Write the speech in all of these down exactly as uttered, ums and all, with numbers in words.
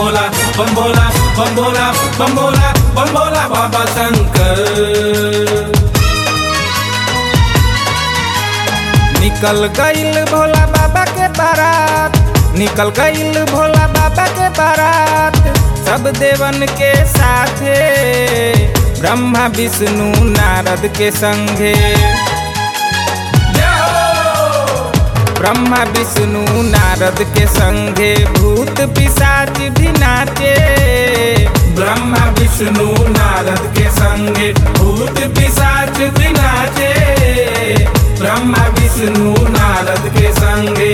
भोला बम भोला बम भोला बम भोला बम भोला बाबा शंकर। निकल गईल भोला बाबा के बारात, निकल गईल भोला बाबा के बारात, सब देवन के साथे ब्रह्मा विष्णु नारद के संगे। ब्रह्मा विष्णु नारद के संगे भूत पिशाच भी नाचे। ब्रह्मा विष्णु नारद के संगे भूत पिशाच भी नाचे। ब्रह्मा विष्णु नारद के संगे।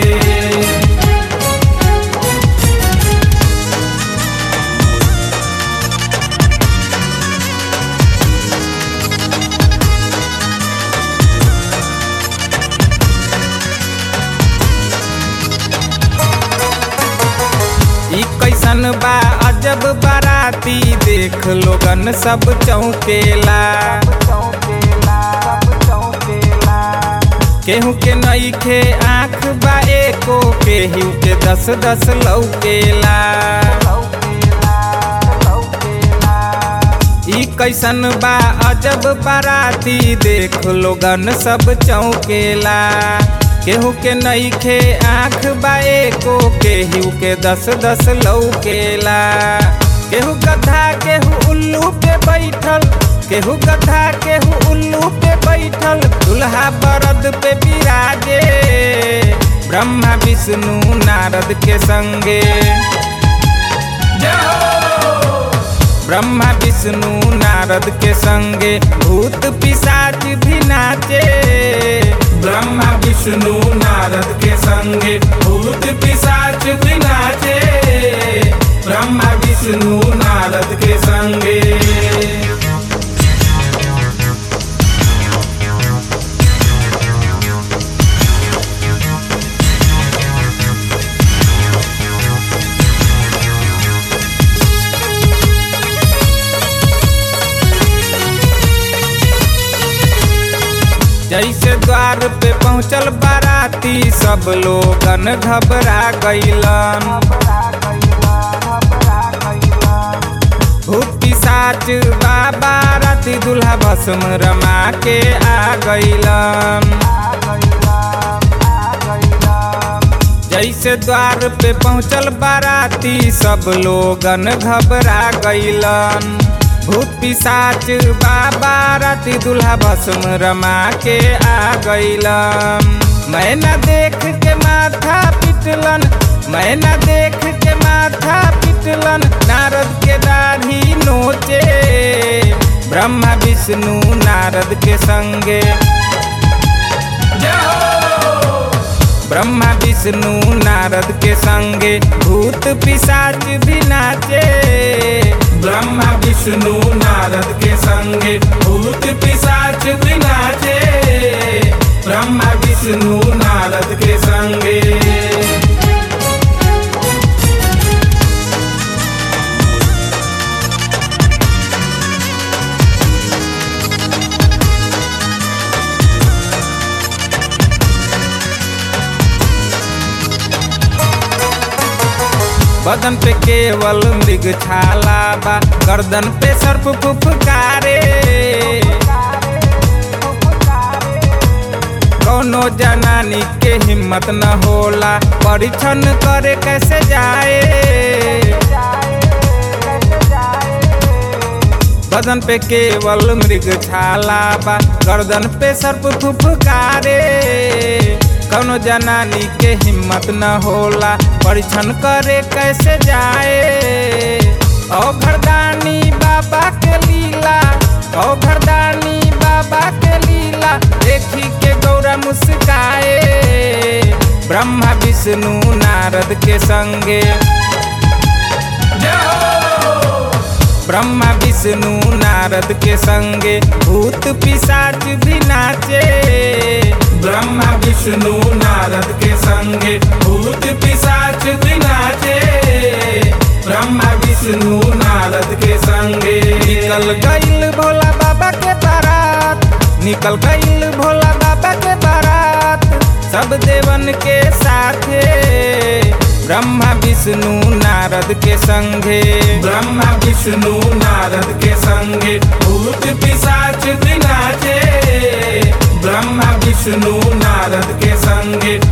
कैसन बा अजब बाराती, देख लोगन सब चौकेला। केहू के नईखे आँख बा एको, केहू के दस दस लौकेला। ई कैसन बा अजब बाराती, देख लोगन सब चौकेला। केहू के नईखे आँख बा एको, केहू के दस दस लौकेला। केहू गधा केहू उल्लू पे बैठल, केहू गधा केहू उल्लू पे बैठल, दुल्हा बरद पे बिराजे। ब्रह्मा विष्णु नारद के संगे। ब्रह्मा विष्णु नारद के संगे भूत पिशाच भी नाचे। ब्रह्मा विष्णु नारद के संगे भूत पिशाच भी नाचे। ब्रह्मा विष्णु नारद के संगे। जैसे द्वार पे पहुँचल बाराती, सब लोगन घबरा गईलन। भूत पिशाच बाबा राती दुल्हा भस्म रमा के आ गईलन। जैसे द्वार पे पहुँचल बाराती, सब लोगन घबरा गईलन। भूत पिशाच बाबा राती दुल्हा भस्म रमा के आ गईलन। मैं न देख के माथा पिटलन, मैं न देख के माथा पिटलन, नारद के दाढ़ी नोचे। ब्रह्मा विष्णु नारद के संगे। ब्रह्मा विष्णु नारद के संगे भूत पिशाच भी नाचे। ब्रह्मा विष्णु नारद के संगे भूत पिशाच भी नाचे। ब्रह्मा विष्णु नारद के संगे। बदन पे केवल मृग छाला बा, गर्दन पे सर्प फुफकारे। कौनो जनानी के हिम्मत न होला, परीक्षण करे कैसे जाए। बदन पे केवल मृग छाला बा, गर्दन पे सर्प फुफकारे। कौनो जनानी के हिम्मत न होला, परीक्षण करे कैसे जाए। ओ घरदानी बाबा के लीला, ओ घरदानी बाबा के लीला, देखी के गौरा मुस्काए। ब्रह्मा विष्णु नारद के संगे। ब्रह्मा विष्णु नारद के संगे भूत पिशाच भी नाचे। ब्रह्मा विष्णु नारद के संगे भूत पिशाच भी नाचे। ब्रह्मा विष्णु नारद के संगे। निकल गईल भोला बाबा के बारात, निकल गईल भोला बाबा के बारात, सब देवन के साथे ब्रह्मा विष्णु नारद नारद के संगे। ब्रह्मा विष्णु नारद के संगे भूत पिशाच नाचे। ब्रह्मा विष्णु नारद के संगे